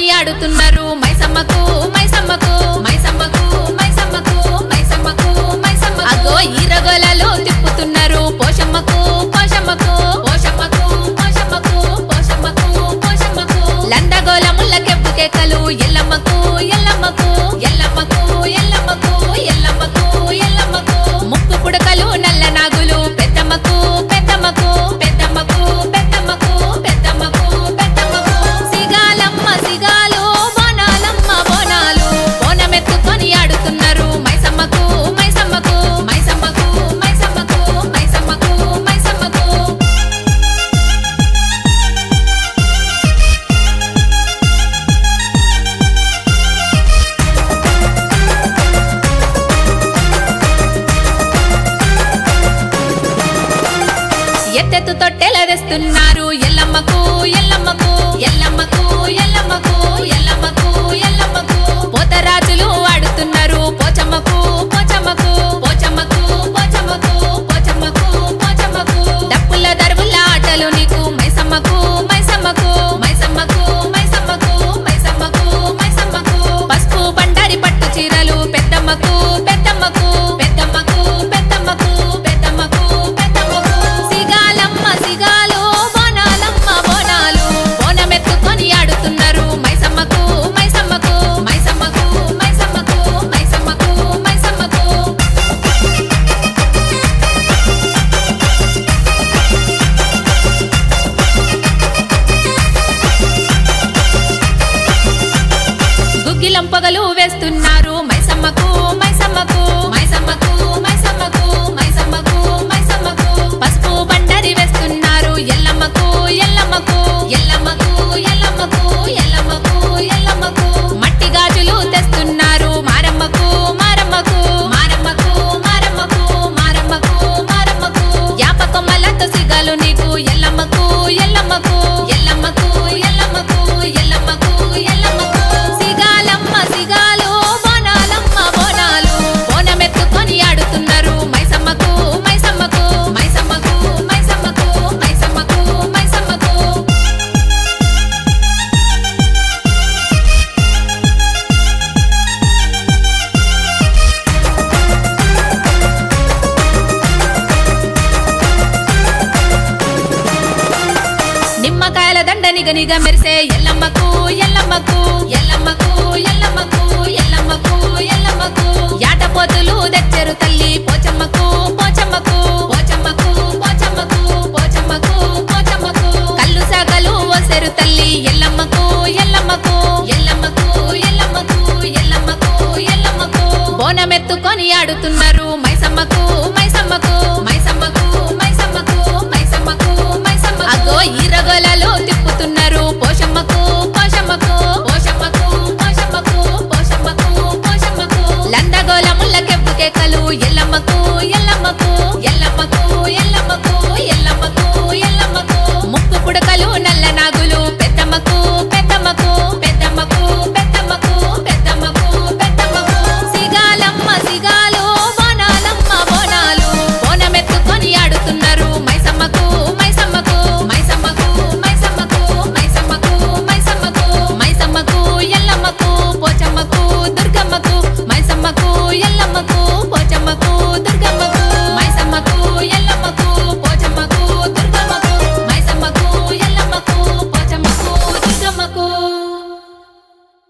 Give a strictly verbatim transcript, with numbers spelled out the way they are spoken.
కొని ఆడుతున్నారు మైసమ్మకు మైసమ్మకు మైసమ్మకు మైసమ్మకు మైసమ్మకు మైసమ్మకు అగో ఈరగోలలో తిప్పుతున్నారు పోషమ్మకు పోషమ్మకు పోషమ్మకు పోషమ్మకు పోషమ్మకు పోషమ్మకు లందగోల ముల్లకెబ్బు కేకలు ఎల్లమ్మకు ఎల్లమ్మకు ఎల్లమ్మకు ఎల్లమ్మకు ఎల్లమ్మకు ఎల్లమ్మకు ముక్కు పుడకలు నల్ల నాగులు పెద్దమ్మకు పెద్దమ్మకు పెద్దమ్మకు పెద్దమ్మకు పెద్దమ్మకు పెద్దమ్మకు సిగాలమ్మ సిగాలు బోనాలమ్మ బోనాలు బోనమెత్తుకొని ఆడుతున్నారు మైసమ్మకు మైసమ్మకు మైసమ్మకు మైసమ్మకు మైసమ్మకు మైసమ్మకు ఎత్తెత్తు తొట్టెల తెస్తున్నారు ఎల్లమ్మకు ఎల్లమ్మకు ఎల్లమ్మకు ఎల్లమ్మకు ఎల్లమ్మకు ఎల్లమ్మకు పోతరాజులు ఆడుతున్నారు పోచమ్మకు పోచమ్మకు పోచమ్మకు పోచమ్మకు పోచమ్మకు పోచమ్మకు డప్పుల దరువుల ఆటలు నీకు మైసమ్మకు మైసమ్మకు మైసమ్మకు మైసమ్మకు మైసమ్మకు మైసమ్మకు పసుపు బండారి పట్టు చీరలు పెద్దమ్మకు పెద్దమ్మకు పెద్దమ్మకు పెద్దమ్మకు పెద్దమ్మకు పెద్దమ్మకు సిగాలమ్మ సిగాలు బోనాలమ్మ బోనాలు బోనమెత్తుకొని ఆడుతున్నారు మైసమ్మకు మైసమ్మకు మైసమ్మకు మైసమ్మకు మైసమ్మకు మైసమ్మకు గుగ్గిలం పొగలు వేస్తున్నారు మైసమ్మకు మైసమ్మకు మైసమ్మకు మైసమ్మకు మైసమ్మకు మైసమ్మకు పసుపు బండారి వేస్తున్నారు ఎల్లమ్మకు ఎల్లమ్మకు ఎల్లమ్మకు ఎల్లమ్మకు ఎల్లమ్మకు ఎల్లమ్మకు మట్టి గాజులు తెస్తున్నారు మారమ్మకు మారమ్మకు మారమ్మకు మారమ్మకు మారమ్మకు మారమ్మకు యాప కొమ్మలతో సిగాలు నీకు ఎల్లమ్మకు ఎల్లమ్మకు ఎల్లమ్మకు ఎల్లమ్మకు ఎల్లమ్మకు ఎల్లమ్మకు సిగాలమ్మ సిగాలు బోనాలమ్మ బోనాలు బోనమెత్తుకొని ఆడుతున్నారు మైసమ్మకు మైసమ్మకు మైసమ్మకు మైసమ్మకు మైసమ్మకు మైసమ్మకు నిమ్మకాయల దండ నిగనిగ మెరిసే ఎల్లమ్మకు ఎల్లమ్మకు ఎల్లమ్మకు ఎల్లమ్మకు ఎల్లమ్మకు ఎల్లమ్మకు యాటపోతులు తెచ్చారు తల్లి పోచమ్మకు పోచమ్మకు పోచమ్మకు పోచమ్మకు పోచమ్మకు పోచమ్మకు కళ్ళు సాగలు వసెరు తల్లి ఎల్లమ్మకు ఎల్లమ్మకు ఎల్లమ్మకు ఎల్లమ్మకు ఎల్లమ్మకు ఎల్లమ్మకు బోనమెత్తుకొని ఆడుతున్నారు మైసమ్మకు